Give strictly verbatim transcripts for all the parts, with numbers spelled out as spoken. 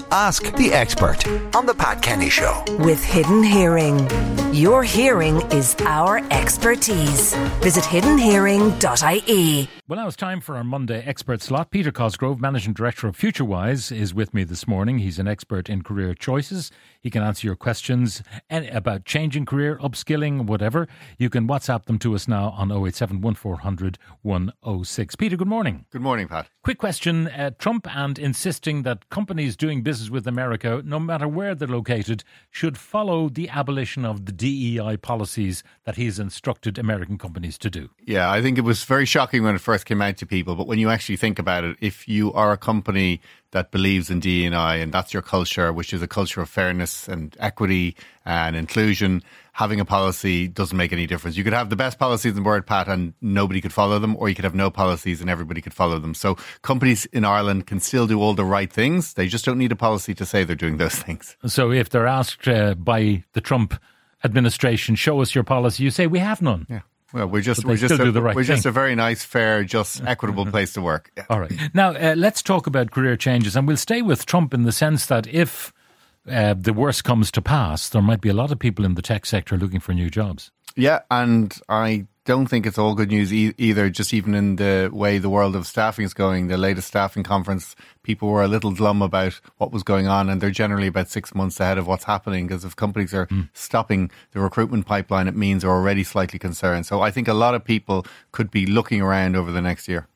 Ask the Expert on The Pat Kenny Show. With Hidden Hearing. Your hearing is our expertise. Visit hidden hearing dot I E. Well, now it's time for our Monday expert slot. Peter Cosgrove, Managing Director of FutureWise, is with me this morning. He's an expert in career choices. He can answer your questions about changing career, upskilling, whatever. You can WhatsApp them to us now on oh eight seven, one four hundred, one oh six. Peter, good morning. Good morning, Pat. Quick question. Uh, Trump and insisting that companies doing business with America, no matter where they're located, should follow the abolition of the D E I policies that he's instructed American companies to do. Yeah, I think it was very shocking when it first came out to people. But when you actually think about it, if you are a company that believes in D E I and that's your culture, which is a culture of fairness and equity and inclusion, having a policy doesn't make any difference. You could have the best policies in the world, Pat, and nobody could follow them, or you could have no policies and everybody could follow them. So companies in Ireland can still do all the right things. They just don't need a policy to say they're doing those things. So if they're asked uh, by the Trump administration, show us your policy, you say we have none. Yeah. Well, we're just we're just a, right we're thing. just a very nice, fair, just equitable place to work. Yeah. All right. Now, uh, let's talk about career changes, and we'll stay with Trump in the sense that if uh, the worst comes to pass, there might be a lot of people in the tech sector looking for new jobs. Yeah, and I don't think it's all good news e- either, just even in the way the world of staffing is going. The latest staffing conference, people were a little glum about what was going on, and they're generally about six months ahead of what's happening, because if companies are mm. stopping the recruitment pipeline, it means they're already slightly concerned. So I think a lot of people could be looking around over the next year.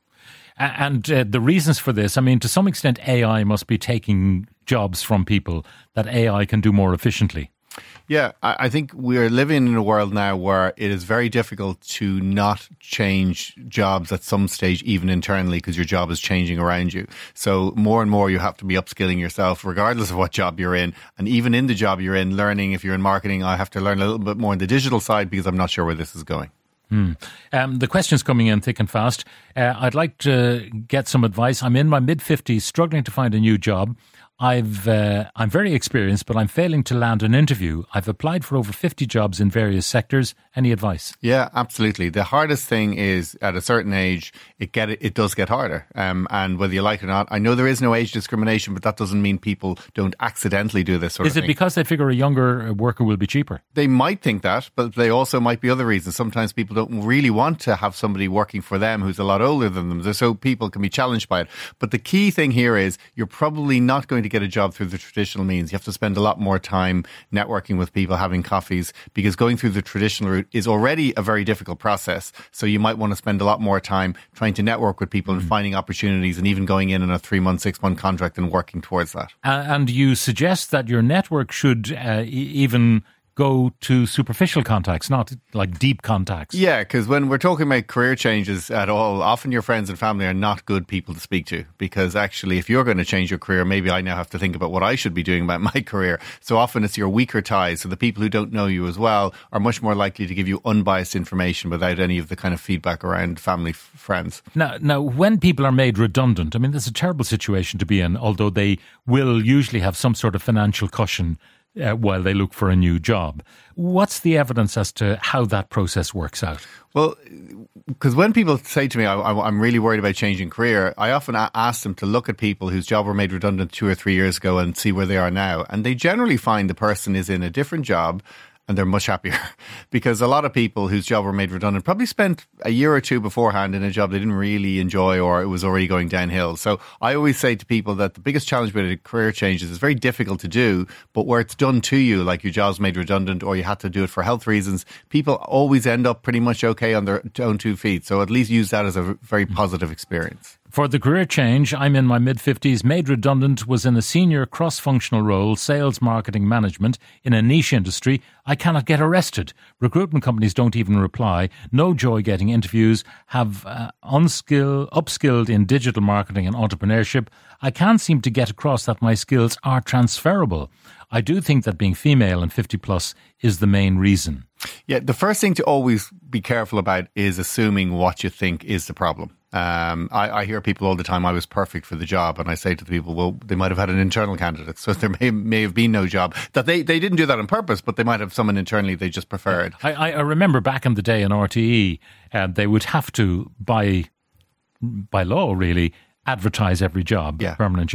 And uh, the reasons for this, I mean, to some extent, A I must be taking jobs from people that A I can do more efficiently. Yeah, I think we're living in a world now where it is very difficult to not change jobs at some stage, even internally, because your job is changing around you. So more and more you have to be upskilling yourself, regardless of what job you're in. And even in the job you're in, learning, if you're in marketing, I have to learn a little bit more on the digital side because I'm not sure where this is going. Hmm. Um, the question's coming in thick and fast. Uh, I'd like to get some advice. I'm in my mid-fifties, struggling to find a new job. I've, uh, I'm very experienced, but I'm failing to land an interview. I've applied for over fifty jobs in various sectors. Any advice? Yeah, absolutely. The hardest thing is at a certain age, it get it does get harder. Um, and whether you like it or not, I know there is no age discrimination, but that doesn't mean people don't accidentally do this sort is of thing. Is it because they figure a younger worker will be cheaper? They might think that, but they also might be other reasons. Sometimes people don't really want to have somebody working for them who's a lot older than them, so people can be challenged by it. But the key thing here is you're probably not going to get a job through the traditional means. You have to spend a lot more time networking with people, having coffees, because going through the traditional route is already a very difficult process. So you might want to spend a lot more time trying to network with people mm. and finding opportunities, and even going in on a three month, six month contract and working towards that. Uh, and you suggest that your network should uh, e- even go to superficial contacts, not like deep contacts. Yeah, because when we're talking about career changes at all, often your friends and family are not good people to speak to, because actually if you're going to change your career, maybe I now have to think about what I should be doing about my career. So often it's your weaker ties. So the people who don't know you as well are much more likely to give you unbiased information without any of the kind of feedback around family, f- friends. Now, now, when people are made redundant, I mean, that's a terrible situation to be in, although they will usually have some sort of financial cushion Uh, while they look for a new job. What's the evidence as to how that process works out? Well, because when people say to me, I, I, I'm really worried about changing career, I often a- ask them to look at people whose job were made redundant two or three years ago and see where they are now. And they generally find the person is in a different job and they're much happier, because a lot of people whose job were made redundant probably spent a year or two beforehand in a job they didn't really enjoy, or it was already going downhill. So I always say to people that the biggest challenge with a career change is it's very difficult to do, but where it's done to you, like your job's made redundant or you had to do it for health reasons, people always end up pretty much okay on their own two feet. So at least use that as a very positive experience. For the career change, I'm in my mid-fifties, made redundant, was in a senior cross-functional role, sales, marketing, management, in a niche industry. I cannot get arrested. Recruitment companies don't even reply. No joy getting interviews. Have uh, unskill, upskilled in digital marketing and entrepreneurship. I can't seem to get across that my skills are transferable. I do think that being female and fifty plus is the main reason. Yeah, the first thing to always be careful about is assuming what you think is the problem. Um, I, I hear people all the time, I was perfect for the job. And I say to the people, well, they might have had an internal candidate. So there may may have been no job. That they, they didn't do that on purpose, but they might have someone internally they just preferred. I, I remember back in the day in R T E, uh, they would have to, by by law really, advertise every job, yeah. permanent job.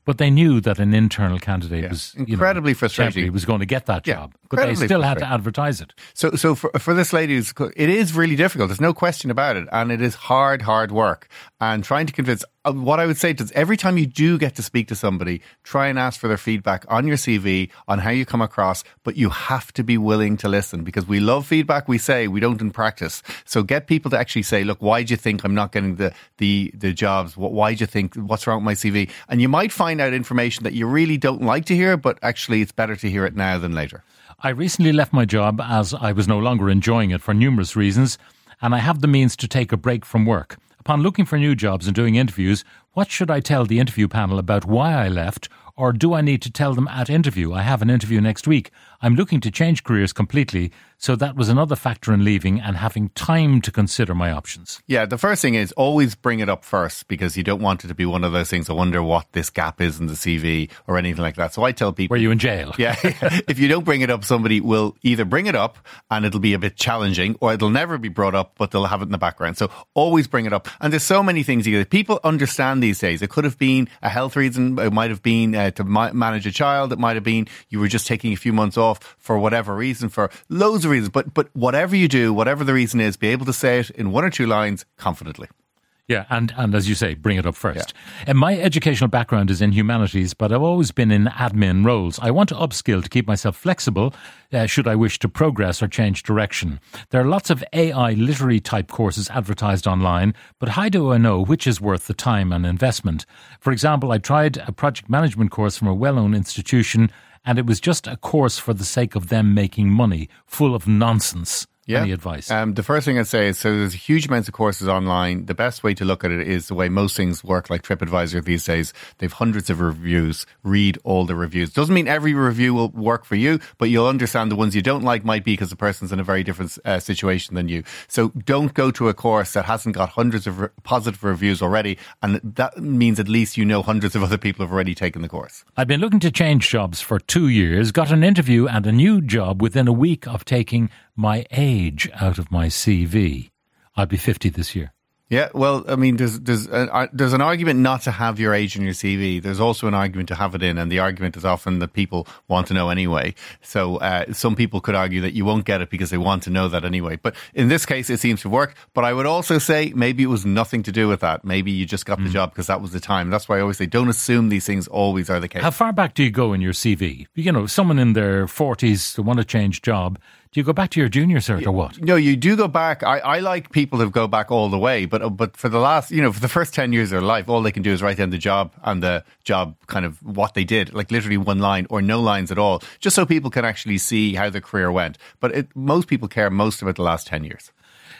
But they knew that an internal candidate Yeah. was you Incredibly know, frustrating. temporary, was going to get that Yeah, job. But they incredibly still had to frustrating. advertise it. So, so for, for this lady, who's, it is really difficult. There's no question about it. And it is hard, hard work. And trying to convince, uh, what I would say is every time you do get to speak to somebody, try and ask for their feedback on your C V, on how you come across, but you have to be willing to listen because we love feedback, we say, we don't in practice. So get people to actually say, look, why do you think I'm not getting the, the, the jobs? What, why do you think, what's wrong with my C V? And you might find out information that you really don't like to hear, but actually it's better to hear it now than later. I recently left my job as I was no longer enjoying it for numerous reasons, and I have the means to take a break from work. Upon looking for new jobs and doing interviews, what should I tell the interview panel about why I left, or do I need to tell them at interview? I have an interview next week. I'm looking to change careers completely, so that was another factor in leaving and having time to consider my options. Yeah, the first thing is always bring it up first because you don't want it to be one of those things. I wonder what this gap is in the C V or anything like that. So I tell people... Were you in jail? Yeah. If you don't bring it up, somebody will either bring it up and it'll be a bit challenging or it'll never be brought up, but they'll have it in the background. So always bring it up. And there's so many things either. People understand these days. It could have been a health reason. It might have been uh, to ma- manage a child. It might have been you were just taking a few months off for whatever reason, for loads of reasons. But but whatever you do, whatever the reason is, be able to say it in one or two lines confidently. Yeah, and, and as you say, bring it up first. Yeah. And my educational background is in humanities, but I've always been in admin roles. I want to upskill to keep myself flexible uh, should I wish to progress or change direction. There are lots of A I literary type courses advertised online, but how do I know which is worth the time and investment? For example, I tried a project management course from a well-known institution, and it was just a course for the sake of them making money, full of nonsense. Yeah. Any advice? Um, the first thing I'd say is, so there's huge amounts of courses online. The best way to look at it is the way most things work, like TripAdvisor these days. They've hundreds of reviews. Read all the reviews. Doesn't mean every review will work for you, but you'll understand the ones you don't like might be because the person's in a very different uh, situation than you. So don't go to a course that hasn't got hundreds of re- positive reviews already, and that means at least you know hundreds of other people have already taken the course. I've been looking to change jobs for two years, got an interview and a new job within a week of taking my age out of my C V. I'll be fifty this year. Yeah, well, I mean, there's there's an, uh, there's an argument not to have your age in your C V. There's also an argument to have it in, and the argument is often that people want to know anyway. So uh, some people could argue that you won't get it because they want to know that anyway. But in this case, it seems to work. But I would also say maybe it was nothing to do with that. Maybe you just got mm. the job because that was the time. That's why I always say don't assume these things always are the case. How far back do you go in your C V? You know, someone in their forties who want to change job, do you go back to your junior cert or what? No, you do go back. I, I like people who go back all the way, but but for the last, you know, for the first ten years of their life, all they can do is write down the job and the job kind of what they did, like literally one line or no lines at all, just so people can actually see how the career went. But it, most people care most about the last ten years.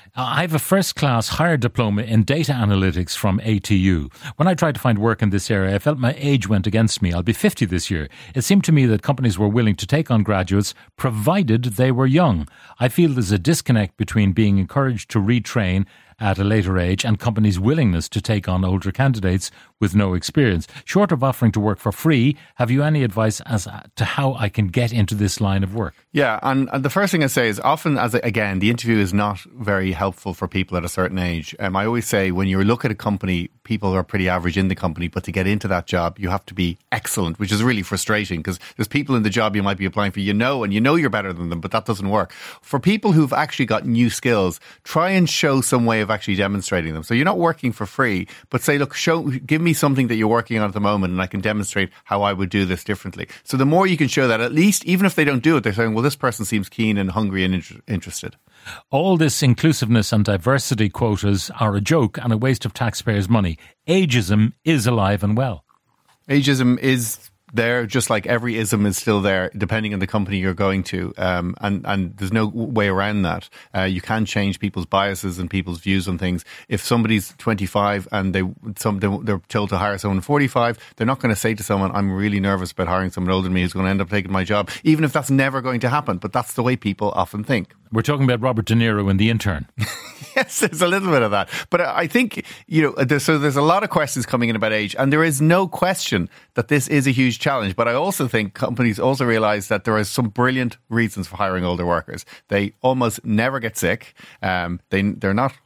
I have a first-class higher diploma in data analytics from A T U. When I tried to find work in this area, I felt my age went against me. I'll be fifty this year. It seemed to me that companies were willing to take on graduates, provided they were young. I feel there's a disconnect between being encouraged to retrain at a later age and companies' willingness to take on older candidates with no experience. Short of offering to work for free, have you any advice as to how I can get into this line of work? Yeah, and, and the first thing I say is often, as again, the interview is not very helpful for people at a certain age. Um, I always say when you look at a company, people are pretty average in the company, but to get into that job, you have to be excellent, which is really frustrating because there's people in the job you might be applying for, you know, and you know you're better than them, but that doesn't work. For people who've actually got new skills, try and show some way of actually demonstrating them. So you're not working for free, but say, look, show, give me something that you're working on at the moment and I can demonstrate how I would do this differently. So the more you can show that, at least, even if they don't do it, they're saying, well, this person seems keen and hungry and inter- interested. All this inclusiveness and diversity quotas are a joke and a waste of taxpayers' money. Ageism is alive and well. Ageism is there, just like every ism is still there, depending on the company you're going to. Um, and, and there's no way around that. Uh, you can change people's biases and people's views on things. If somebody's twenty-five and they, some, they're told to hire someone forty-five, they're not going to say to someone, I'm really nervous about hiring someone older than me who's going to end up taking my job, even if that's never going to happen. But that's the way people often think. We're talking about Robert De Niro in The Intern. Yes, there's a little bit of that. But I think, you know, there's, so there's a lot of questions coming in about age, and there is no question that this is a huge challenge. But I also think companies also realize that there are some brilliant reasons for hiring older workers. They almost never get sick. Um, they, they're not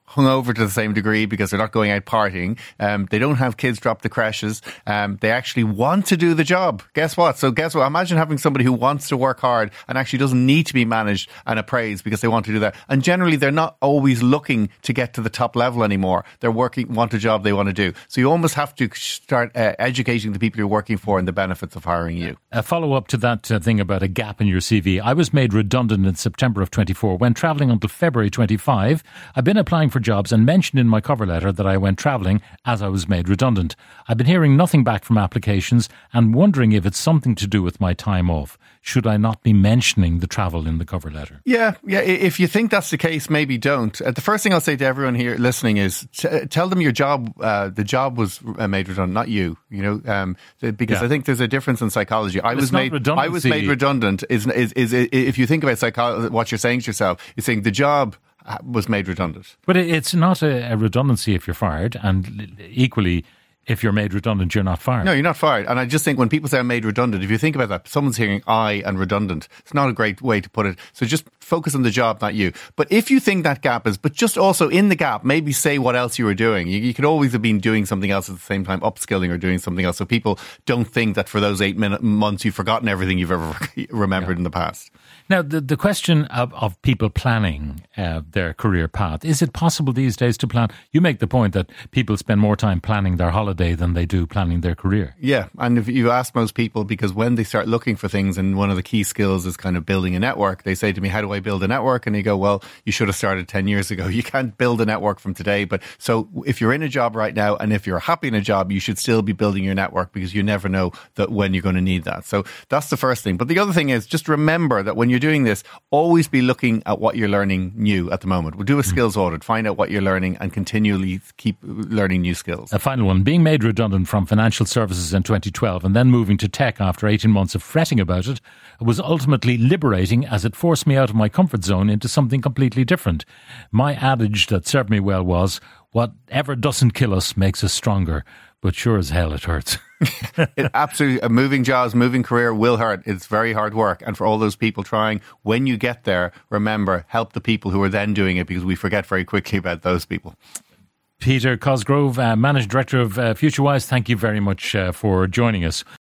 hungover to the same degree because they're not going out partying. Um, they don't have kids drop the creches. Um, they actually want to do the job. Guess what? So guess what? Imagine having somebody who wants to work hard and actually doesn't need to be managed and appraised because they want to do that. And generally, they're not always looking to get to the top level anymore. They're working, want a job they want to do. So you almost have to start uh, educating the people you're working for and the benefits of hiring you. A follow-up to that uh, thing about a gap in your C V. I was made redundant in September of twenty-four. When travelling until February twenty-five, I've been applying for jobs and mentioned in my cover letter that I went travelling as I was made redundant. I've been hearing nothing back from applications and wondering if it's something to do with my time off. Should I not be mentioning the travel in the cover letter? Yeah, yeah. If you think that's the case, maybe don't. Uh, the first thing I'll say to everyone here listening is t- tell them your job, uh, the job was uh, made redundant, not you. You know, um, because yeah. I think there's a difference in psychology. I but was made, I was made redundant. Is, is is is if you think about psychology, what you're saying to yourself, you're saying the job was made redundant. But it's not a, a redundancy if you're fired, and equally, if you're made redundant, you're not fired. No, you're not fired. And I just think when people say I'm made redundant, if you think about that, someone's hearing I and redundant. It's not a great way to put it. So just focus on the job, not you. But if you think that gap is, but just also in the gap, maybe say what else you were doing. You, you could always have been doing something else at the same time, upskilling or doing something else. So people don't think that for those eight minute, months you've forgotten everything you've ever remembered yeah. in the past. Now, the, the question of, of people planning uh, their career path, is it possible these days to plan? You make the point that people spend more time planning their holiday than they do planning their career. Yeah, and if you ask most people, because when they start looking for things, and one of the key skills is kind of building a network, they say to me, how do I build a network? And you go, well, you should have started ten years ago. You can't build a network from today. But so if you're in a job right now, and if you're happy in a job, you should still be building your network because you never know that when you're going to need that. So that's the first thing. But the other thing is just remember that when you're doing this, always be looking at what you're learning new at the moment. We'll do a skills audit, find out what you're learning and continually keep learning new skills. A final one, being made redundant from financial services in twenty twelve and then moving to tech after eighteen months of fretting about it was ultimately liberating as it forced me out of my comfort zone into something completely different. My adage that served me well was, whatever doesn't kill us makes us stronger, but sure as hell it hurts. It absolutely, a moving jobs, moving career will hurt. It's very hard work. And for all those people trying, when you get there, remember, help the people who are then doing it because we forget very quickly about those people. Peter Cosgrove, uh, Managing Director of uh, FutureWise, thank you very much uh, for joining us.